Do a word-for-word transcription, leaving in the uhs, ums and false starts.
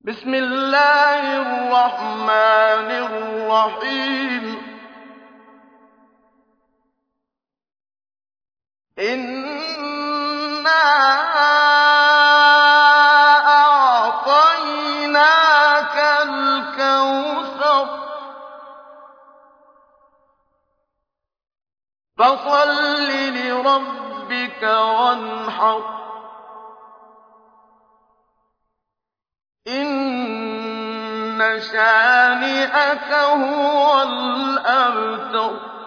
بسم الله الرحمن الرحيم إنا أعطيناك الكوثر فصل لربك وانحر إن شانئك هو الأبتر